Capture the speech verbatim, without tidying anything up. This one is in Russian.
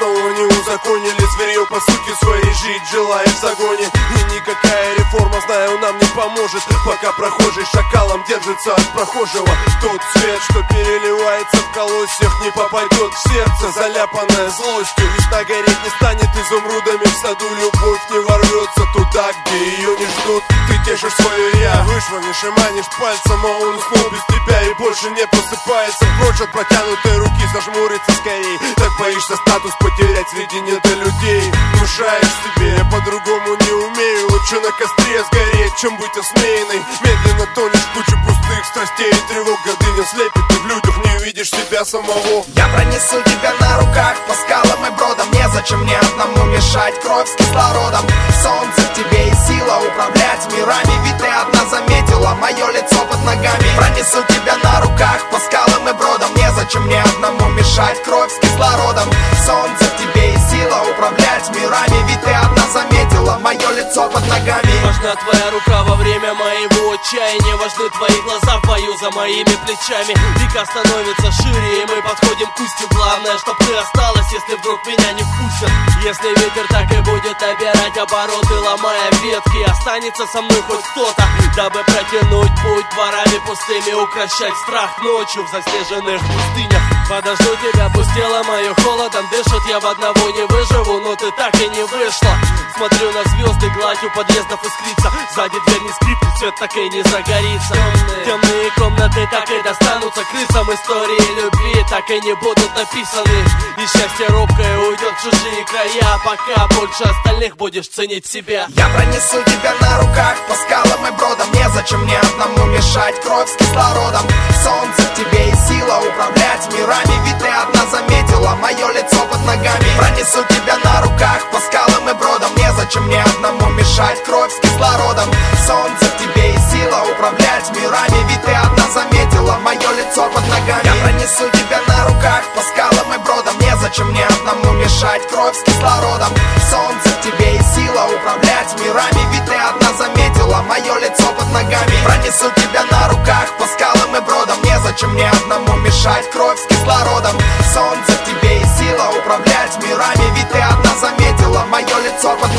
снова не узаконили зверье по сути своей, жить желаешь в загоне. И никакая реформа, знаю, нам не поможет, пока прохожий шакалом держится от прохожего. Тот свет, что переливается в колосьях, не попадет в сердце, заляпанное злостью. Весна гореть не станет изумрудами в саду, любовь не ворвется туда, где ее не ждут. Ты тешишь свое я, вышвырнешь и манишь пальцем, а он уснул без тебя и больше не просыпается. Прочь от протянутой руки, зажмурится скорей. Так боишься статус потерять среди недолюдей. Внушаешь себе, я по-другому не умею, лучше на костре сгореть, чем быть осмеянной. Медленно тонешь в кучу пустых страстей и тревог. Гордыня слепит, ты в людях не увидишь себя самого. Я пронесу тебя на руках по скалам и бродам. Незачем мне одному мешать, кровь с кислородом. Солнце в тебе и сила управлять мирами, ведь ты одна заметила мое лицо под ногами. Пронесу тебя на руках по скалам и бродам. Незачем мне одному мешать, кровь с кислородом. Солнце в тебе и сила управлять мирами, ведь ты одна заметила мое лицо под ногами. Важна твоя рука во время моего отчаяния, важны твои глаза в бою за моими плечами. Река становится шире, и мы подходим к устью. Главное, чтоб ты осталась, если вдруг меня не впустят. Если ветер так и будет набирать обороты, ломая ветки, останется со мной хоть кто-то, дабы протянуть путь дворами пустыми, укращать страх ночью в заснеженных пустынях. Подожду тебя, пусть тело мое холодом дышит, я в одного не выживу, но ты так и не вышла. Смотрю на звезды, гладь у подъездов искрится, сзади дверь не скрипнет, свет так и не загорится. Темные комнаты так и достанутся крысам, истории любви так и не будут написаны. И счастье робкое уйдет в чужие края, пока больше остальных будешь ценить себя. Я пронесу тебя на руках по скалам и бродам. Незачем мне одному мешать, кровь с кислородом. Солнце в тебе и сила управлять мирами, ведь ты одна заметила мое лицо под ногами. Пронесу тебя на руках по скалам и бродам. Незачем мне одному мешать, кровь с кислородом. Солнце в тебе и сила управлять мирами, ведь ты одна заметила мое лицо под ногами. Я пронесу тебя на руках по скалам и бродам. Незачем мне одному мешать, кровь с кислородом. Солнце в тебе и сила управлять мирами, ведь ты одна заметила мое лицо под ногами. Пронесу тебя на руках по скалам и бродам. Незачем мне одному мешать, кровь с кислородом. Солнце в тебе и сила управлять мирами, ведь ты одна заметила мое лицо под